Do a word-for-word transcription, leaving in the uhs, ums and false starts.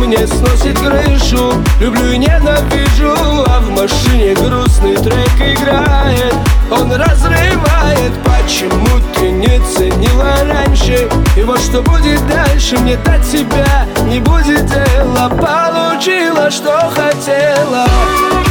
мне сносит крышу. Люблю и ненавижу, а в машине грустный трек играет. Он разрывает, почему ты не ценила раньше? И вот что будет дальше, мне до тебя не будет дела. Получила, что хотела.